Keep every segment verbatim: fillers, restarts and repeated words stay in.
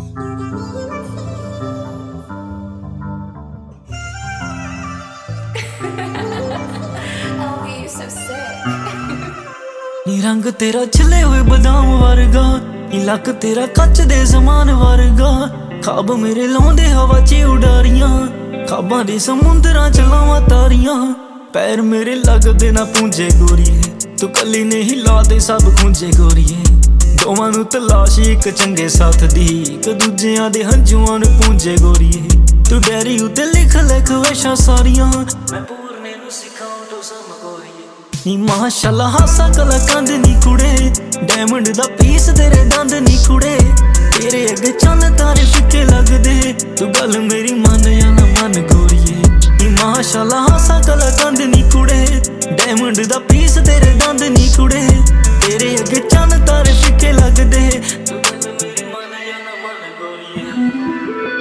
नी रंग तेरा छिले हुए बादाम वर्गा, नी लक तेरा कच दे समान वर्गा। खाब मेरे लाउंदे हवा च उडारियां, खाबां दे समुंदरां च लावां तारियां। पैर मेरे लगदे ना पूंजे गोरीए, तू कली नहीं ला दे सब खूंजे गोरीए। दोवां नूं तलाश इक चंगे साथ दी, इक दूजियां दे हंझूआं नूं पूंजे गोरीए। तू डायरी उत्ते लिख ले ख्वाहिशां सारियां, मैं पूरने नूं सिखां तो सम गोरीए। नी माशाअल्लाह हासा कला कंद नी कुड़े, डायमंड दा पीस तेरे दंद नी कुड़े। तेरे अगे चंद तारे फिक्के लगदे, तू गल मेरी मन या ना मन गोरीए। नी माशाअल्लाह हासा कला कंद नी कुड़े, डायमंड दा पीस तेरे दंद नी कुड़े। तेरे अगे चंद तारे फिक्के लगदे, तू गल मेरी मन या ना मन गोरीए।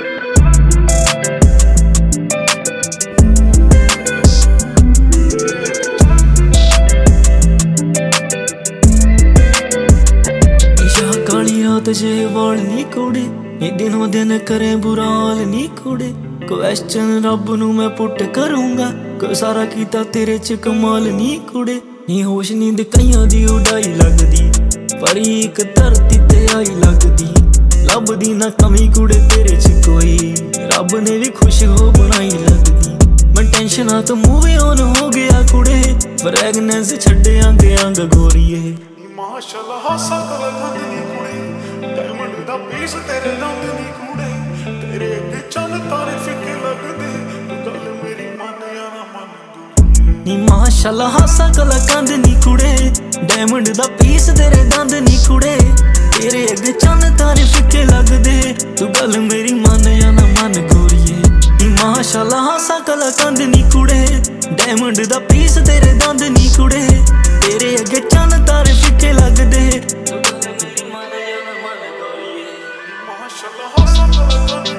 तुझे वाल नी कुड़े, ये दिनों दिन करे बुरा हाल नी कुड़े। क्वेश्चन रब नू मैं पुट करूंगा, कोई सारा कीता तेरे च कमाल नी कुड़े। नी होश नींद कईयां दी उड़ाई लगदी, पर एक धरती ते आई लगदी। लभदी ना कमी कुड़े तेरे च कोई, रब ने भी खुश हो बनाई लगदी। मैं टेंशनां तो मूव ऑन हो गया कुड़े, फ्रैगनेंस छड्डे अंग अंग गोरीए। माशाअल्लाह हासा कला कंद नी कुड़े, डायमंड दा पीस तेरे दंद नी कुड़े। तेरे अगे चंद तारे फिक्के लगदे, तू गल मेरी मन या ना मन गोरीए। नी माशाअल्लाह हासा कला कंद नी कुड़े, डायमंड दा पीस तेरे दंद नी कुड़े। तेरे अगे चंद तारे फिक्के लगदे, तू गल मेरी मन या ना मन गोरीए। नी माशाअल्लाह हासा कला कंद नी कुड़े, डायमंड दा पीस तेरे दंद नी कुड़े। तेरे अगे चंद तारे फिक्के लगदे, तू गल मेरी मन या ना मन गोरीए। माशाअल्लाह हासा कला कंद